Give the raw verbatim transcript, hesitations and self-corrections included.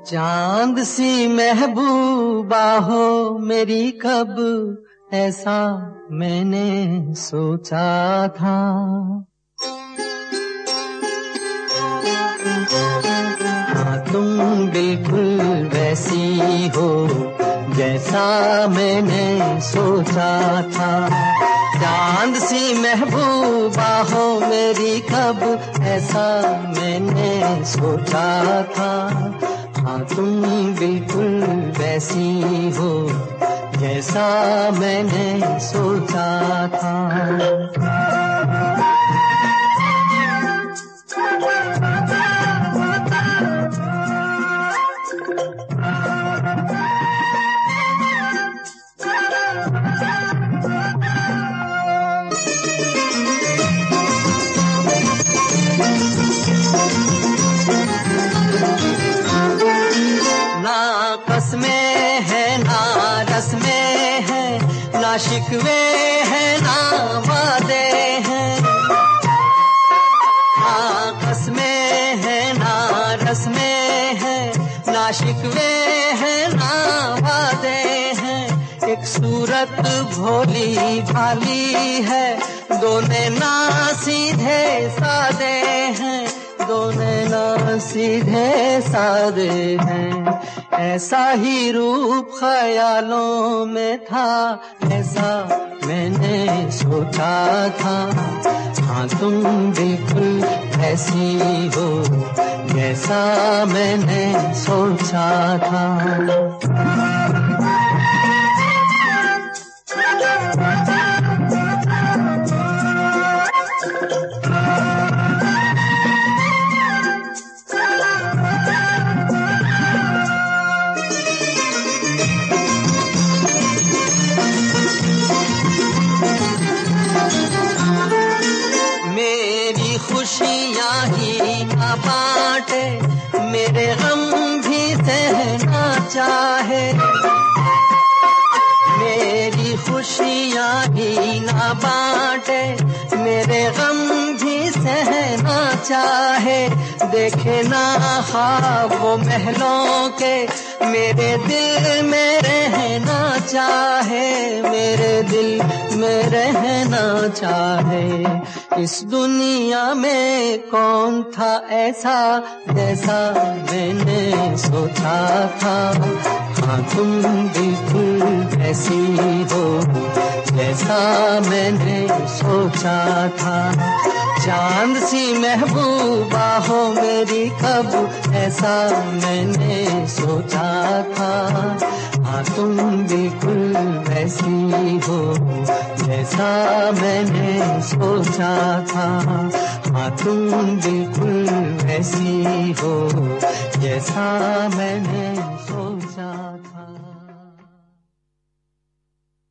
चांद सी महबूबा हो मेरी कब, ऐसा मैंने सोचा था। हाँ तुम बिल्कुल वैसी हो जैसा मैंने सोचा था। चांद सी महबूबा हो मेरी कब, ऐसा मैंने सोचा था। हाँ तुम बिल्कुल वैसी हो जैसा मैंने सोचा था। ना कसमें है ना रस्में है, ना शिकवे है ना वादे हैं। ना कसमें है ना रस्में है, ना शिकवे है ना वादे हैं। एक सूरत भोली भाली है, दोनों ना सीधे सादे हैं, दोनों ना सीधे सादे हैं। ऐसा ही रूप ख्यालों में था, ऐसा मैंने सोचा था। हाँ तुम बिल्कुल ऐसी हो जैसा मैंने सोचा था। मेरी खुशियाँ ही ना बांटे, मेरे गम भी सहना चाहे। मेरी खुशियाँ ही ना बांटे, मेरे गम भी सहना चाहे। देखे ना ख्वाब वो महलों के, मेरे दिल में रहना चाहे, मेरे दिल में रहना चाहे। इस दुनिया में कौन था ऐसा जैसा मैंने सोचा था। हाँ तुम बिल्कुल ऐसी हो जैसा मैंने सोचा था। चांद सी महबूबा हो मेरी कब, ऐसा मैंने सोचा था। हाँ तुम बिल्कुल वैसी हो जैसा मैंने सोचा था। हाँ तुम बिल्कुल वैसी हो जैसा मैंने सोचा